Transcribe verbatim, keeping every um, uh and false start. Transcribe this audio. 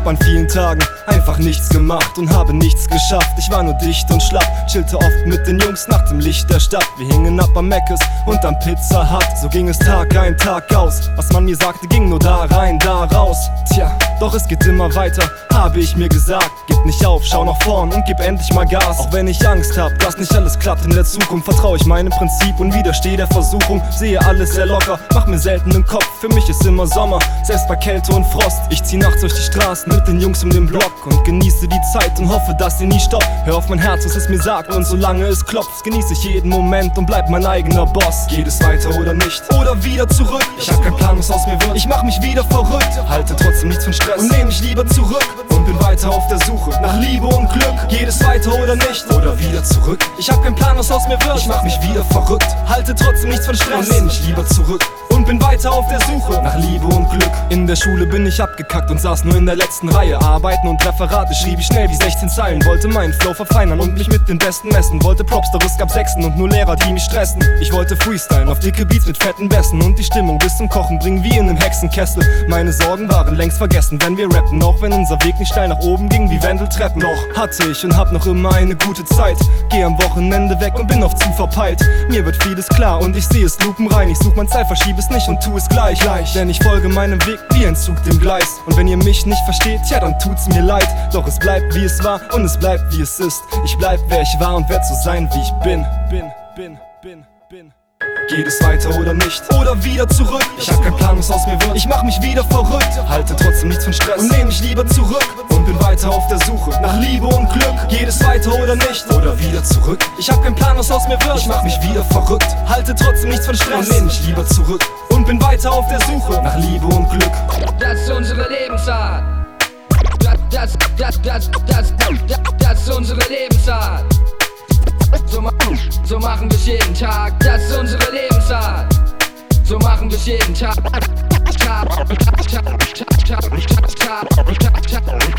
hab an vielen Tagen einfach nichts gemacht und habe nichts geschafft. Ich war nur dicht und schlapp, chillte oft mit den Jungs nach dem Licht der Stadt. Wir hingen ab am Mc's und am Pizza Hut. So ging es Tag ein, Tag aus. Was man mir sagte, ging nur da rein, da raus. Tja, doch es geht immer weiter, habe ich mir gesagt. Gib nicht auf, schau nach vorn und gib endlich mal Gas. Auch wenn ich Angst hab, dass nicht alles klappt in der Zukunft, vertraue ich meinem Prinzip und widerstehe der Versuchung. Sehe alles sehr locker, mach mir selten den Kopf. Für mich ist immer Sommer, selbst bei Kälte und Frost. Ich zieh nachts durch die Straßen mit den Jungs um den Block und genieße die Zeit und hoffe, dass sie nie stoppt. Hör auf mein Herz, was es mir sagt, und solange es klopft, genieße ich jeden Moment und bleib mein eigener Boss. Geht es weiter oder nicht? Oder wieder zurück? Ich hab keinen Plan, was aus mir wird. Ich mach mich wieder verrückt, halte trotzdem nichts von Stress und nehm mich lieber zurück und bin weiter auf der Suche nach Liebe und Glück. Geht es weiter oder nicht? Oder wieder zurück? Ich hab keinen Plan, was aus mir wird. Ich mach mich wieder verrückt, halte trotzdem nichts von Stress und nehm mich lieber zurück und bin weiter auf der Suche nach Liebe und Glück. In der Schule bin ich abgekackt und saß nur in der letzten Reihe. Arbeiten und Referate schrieb ich schnell wie sechzehn Zeilen. Wollte meinen Flow verfeinern und mich mit den Besten messen. Wollte Props, doch es gab Sechsen und nur Lehrer, die mich stressen. Ich wollte freestylen auf dicke Beats mit fetten Bässen und die Stimmung bis zum Kochen bringen wie in einem Hexenkessel. Meine Sorgen waren längst vergessen, wenn wir rappen, auch wenn unser Weg nicht steil nach oben ging wie Wendeltreppen. Doch hatte ich und hab noch immer eine gute Zeit. Geh am Wochenende weg und bin oft zu verpeilt. Mir wird vieles klar und ich sehe es lupenrein. Ich such mein Zeit, verschieb es nicht und tu es gleich, gleich. Denn ich folge meinem Weg wie ein Zug dem Gleis. Und wenn ihr mich nicht versteht, ja dann tut's mir leid. Doch es bleibt wie es war und es bleibt wie es ist. Ich bleib wer ich war und werd so sein wie ich bin. Bin, bin, bin, bin. Geht es weiter oder nicht? Oder wieder zurück? Ich hab keinen Plan, was aus mir wird. Ich mach mich wieder verrückt, halte trotzdem nichts von Stress und nehm mich lieber zurück und bin weiter auf der Suche nach Liebe und Glück. Geht es weiter oder nicht? Oder wieder zurück? Ich hab keinen Plan, was aus mir wird. Ich mach mich wieder verrückt, halte trotzdem nichts von Stress und nehm mich lieber zurück und bin weiter auf der Suche nach Liebe und Glück. Das ist unsere Lebensart. Das, das, das, das, das, das, das ist unsere Lebensart. So, so machen wir's jeden Tag. Das ist unsere Lebensart. So machen wir's jeden Tag. Tag, Tag, Tag, Tag, Tag, Tag, Tag, Tag, Tag.